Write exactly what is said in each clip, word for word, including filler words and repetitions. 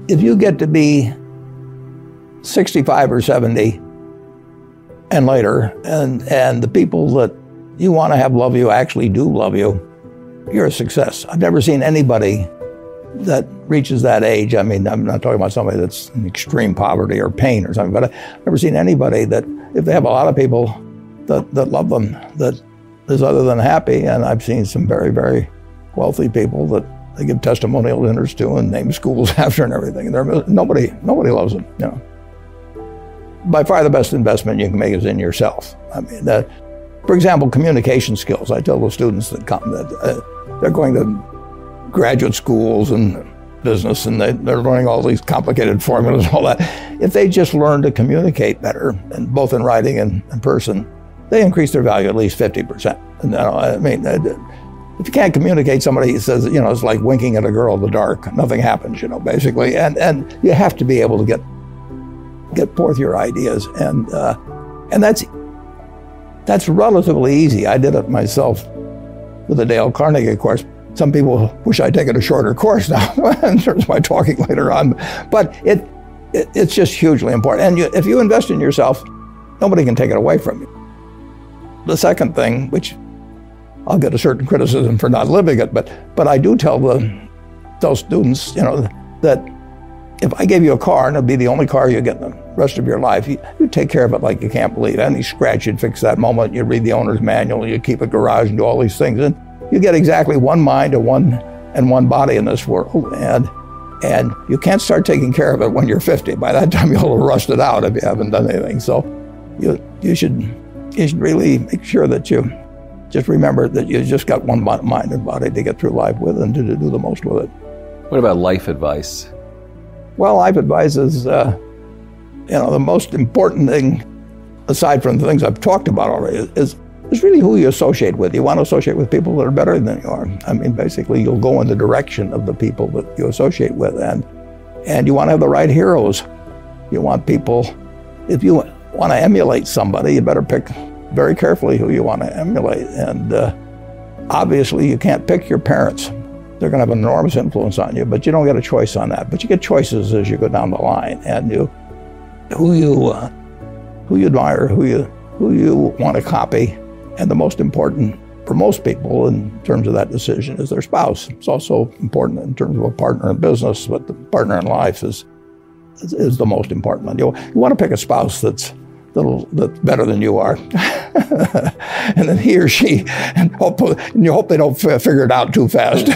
if you get to be sixty-five or seventy and later, and, and the people that you want to have love you actually do love you, you're a success. I've never seen anybody that reaches that age. I mean, I'm not talking about somebody that's in extreme poverty or pain or something, but I've never seen anybody that, if they have a lot of people that, that love them, that is other than happy. And I've seen some very, very wealthy people that they give testimonial dinners to and name schools after and everything. And they're, nobody, nobody loves them, you know. By far the best investment you can make is in yourself. I mean, that, for example, communication skills. I tell the students that come that uh, they're going to graduate schools and business, and they, they're learning all these complicated formulas and all that. If they just learn to communicate better, and both in writing and in person, they increase their value at least fifty percent. And, you know, I mean, if you can't communicate, somebody says, you know, it's like winking at a girl in the dark. Nothing happens, you know, basically. And and you have to be able to get get forth your ideas, and uh, and that's that's relatively easy. I did it myself with the Dale Carnegie course. Some people wish I'd taken a shorter course now in terms of my talking later on, but it, it it's just hugely important. And you, if you invest in yourself, nobody can take it away from you. The second thing, which I'll get a certain criticism for not living it, but but I do tell the tell students, you know, that if I gave you a car and it'd be the only car you get in the rest of your life, you, you take care of it like you can't believe. Any scratch, you'd fix that moment. You read the owner's manual, you keep a garage and do all these things. And you get exactly one mind and one and one body in this world. And and you can't start taking care of it when you're fifty. By that time, you'll have rusted out if you haven't done anything. So you you should you should really make sure that you just remember that you just got one mind and body to get through life with and to, to do the most with it. What about life advice? Well, life advice is, uh, you know, the most important thing, aside from the things I've talked about already, is, is really who you associate with. You want to associate with people that are better than you are. I mean, basically, you'll go in the direction of the people that you associate with, and and you want to have the right heroes. You want people, if you want to emulate somebody, you better pick very carefully who you want to emulate. And uh, obviously, you can't pick your parents. They're going to have an enormous influence on you, but you don't get a choice on that. But you get choices as you go down the line, and you, who you, uh, who you admire, who you, who you want to copy, and the most important for most people in terms of that decision is their spouse. It's also important in terms of a partner in business, but the partner in life is is, is the most important one. You, you want to pick a spouse that's little that's better than you are, and then he or she, and, hope, and you hope they don't f- figure it out too fast.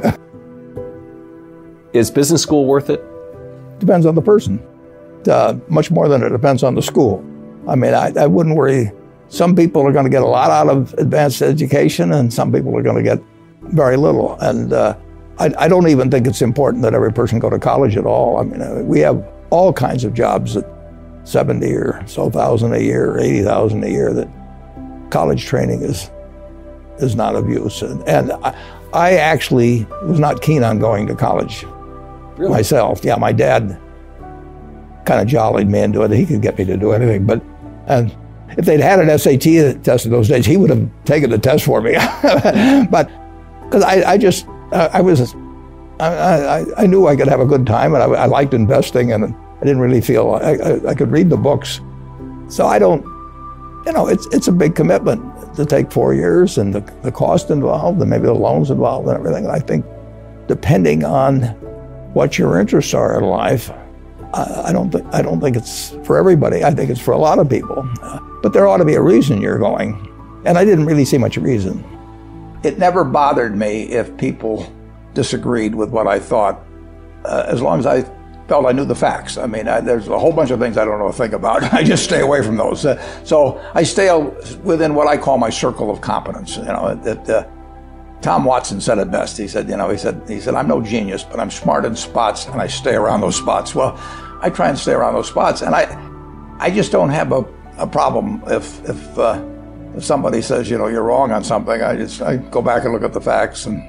Is business school worth it? Depends on the person. Uh, much more than it depends on the school. I mean, I, I wouldn't worry. Some people are going to get a lot out of advanced education, and some people are going to get very little. And uh, I, I don't even think it's important that every person go to college at all. I mean, uh, we have all kinds of jobs that seventy or so thousand a year, eighty thousand a year, that college training is is not of use. And, and I, I actually was not keen on going to college really? myself. Yeah, my dad kind of jollied me into it. He could get me to do anything. But and if they'd had an S A T test in those days, he would have taken the test for me. But because I, I just, I, I was, I, I, I knew I could have a good time, and I, I liked investing, and I didn't really feel, I, I, I could read the books. So I don't, you know, it's it's a big commitment to take four years and the, the cost involved and maybe the loans involved and everything. I think depending on what your interests are in life, I, I don't think I don't think it's for everybody. I think it's for a lot of people. Uh, but there ought to be a reason you're going. And I didn't really see much reason. It never bothered me if people disagreed with what I thought, uh, as long as I felt I knew the facts. I mean, I, there's a whole bunch of things I don't know a thing about. I just stay away from those. Uh, so I stay within what I call my circle of competence. You know, that uh, Tom Watson said it best. He said, you know, he said, he said, I'm no genius, but I'm smart in spots, and I stay around those spots. Well, I try and stay around those spots, and I, I just don't have a, a problem if if uh, if somebody says, you know, you're wrong on something. I just I go back and look at the facts, and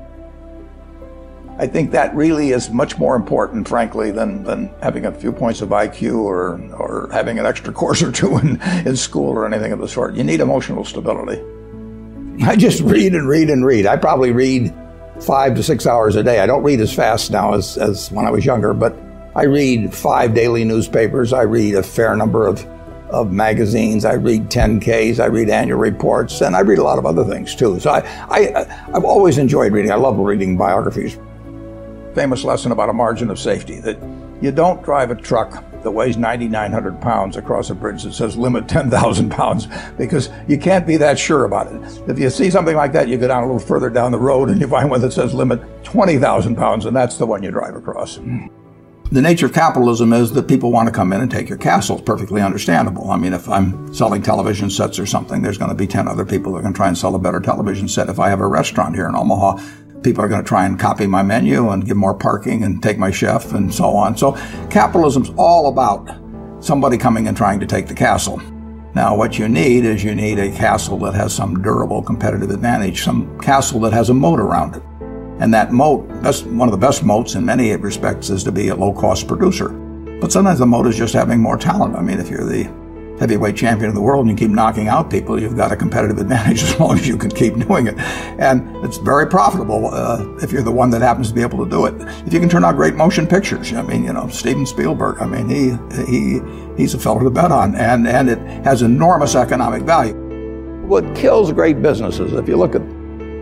I think that really is much more important, frankly, than, than having a few points of I Q or or having an extra course or two in, in school or anything of the sort. You need emotional stability. I just read and read and read. I probably read five to six hours a day. I don't read as fast now as, as when I was younger, but I read five daily newspapers. I read a fair number of, of magazines. I read ten Ks. I read annual reports, and I read a lot of other things too. So I, I, I've always enjoyed reading. I love reading biographies. Famous lesson about a margin of safety, that you don't drive a truck that weighs ninety-nine hundred pounds across a bridge that says limit ten thousand pounds, because you can't be that sure about it. If you see something like that, you go down a little further down the road and you find one that says limit twenty thousand pounds, and that's the one you drive across. The nature of capitalism is that people want to come in and take your castle. It's perfectly understandable. I mean, if I'm selling television sets or something, there's going to be ten other people that are going to try and sell a better television set. If I have a restaurant here in Omaha, people are going to try and copy my menu and give more parking and take my chef and so on. So capitalism's all about somebody coming and trying to take the castle. Now, what you need is you need a castle that has some durable competitive advantage, some castle that has a moat around it. And that moat, best, one of the best moats in many respects, is to be a low-cost producer. But sometimes the moat is just having more talent. I mean, if you're the heavyweight champion of the world and you keep knocking out people, you've got a competitive advantage as long as you can keep doing it. And it's very profitable uh, if you're the one that happens to be able to do it. If you can turn out great motion pictures, I mean, you know, Steven Spielberg, I mean, he he he's a fellow to bet on, and, and it has enormous economic value. What kills great businesses, if you look at,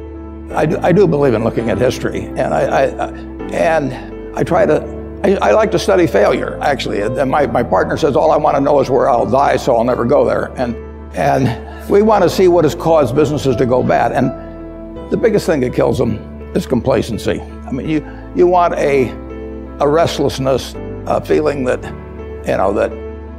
I do, I do believe in looking at history, and I, I, I and I try to, I, I like to study failure, actually. And my, my partner says, all I want to know is where I'll die, so I'll never go there. And and we want to see what has caused businesses to go bad. And the biggest thing that kills them is complacency. I mean, you, you want a, a restlessness, a feeling that, you know, that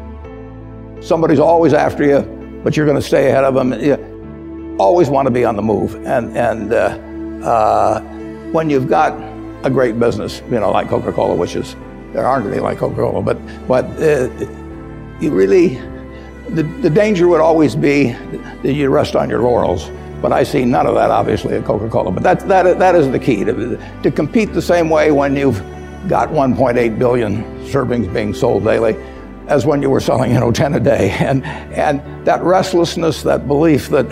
somebody's always after you, but you're going to stay ahead of them. You always want to be on the move. And, and uh, uh, when you've got a great business, you know, like Coca-Cola, which is, there aren't any like Coca-Cola, but but uh, you really, the, the danger would always be that you rest on your laurels. But I see none of that, obviously, at Coca-Cola. But that, that, that is the key, to, to compete the same way when you've got one point eight billion servings being sold daily as when you were selling, you know, ten a day. And, and that restlessness, that belief that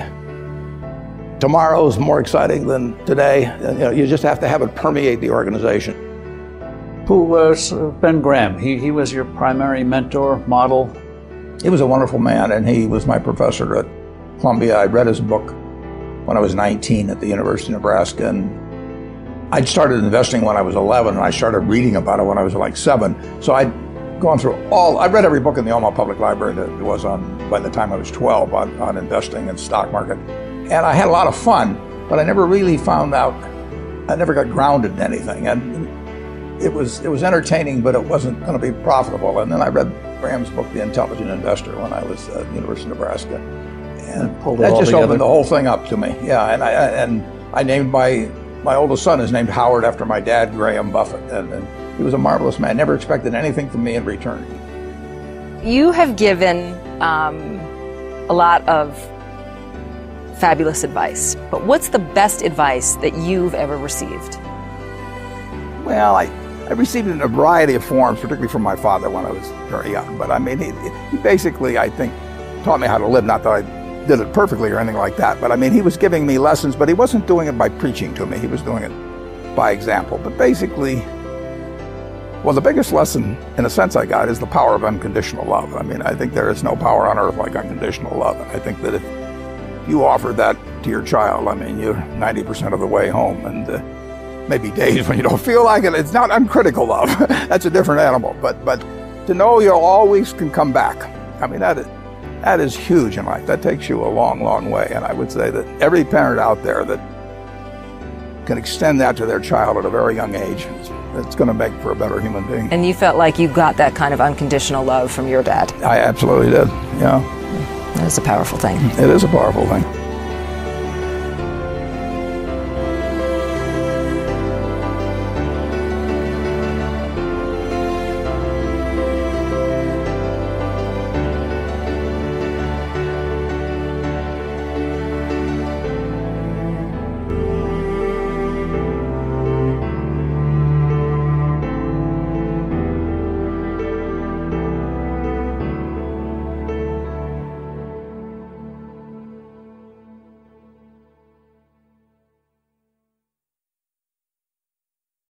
tomorrow's more exciting than today. You know, you just have to have it permeate the organization. Who was Ben Graham? He, he was your primary mentor, model? He was a wonderful man, and he was my professor at Columbia. I read his book when I was nineteen at the University of Nebraska, and I'd started investing when I was eleven, and I started reading about it when I was like seven. So I'd gone through all, I read every book in the Omaha Public Library that was on, by the time I was twelve, on, on investing and stock market. And I had a lot of fun, but I never really found out, I never got grounded in anything. And it was it was entertaining, but it wasn't going to be profitable. And then I read Graham's book, The Intelligent Investor, when I was at the University of Nebraska. And, and pulled it that all just together. Opened the whole thing up to me. Yeah, and I and I named my, my oldest son is named Howard after my dad, Graham Buffett. And, and he was a marvelous man. Never expected anything from me in return. You have given um, a lot of fabulous advice, but what's the best advice that you've ever received? Well, I, I received it in a variety of forms, particularly from my father when I was very young. But I mean, he, he basically, I think, taught me how to live. Not that I did it perfectly or anything like that, but I mean, he was giving me lessons, but he wasn't doing it by preaching to me. He was doing it by example. But basically, well, the biggest lesson, in a sense, I got is the power of unconditional love. I mean, I think there is no power on earth like unconditional love. And I think that if you offer that to your child, I mean, you're ninety percent of the way home, and uh, maybe days when you don't feel like it. It's not uncritical love. That's a different animal. But but to know you always can come back, I mean, that is, that is huge in life. That takes you a long, long way. And I would say that every parent out there that can extend that to their child at a very young age, it's, it's going to make for a better human being. And you felt like you got that kind of unconditional love from your dad? I absolutely did, yeah. That is a powerful thing. It is a powerful thing.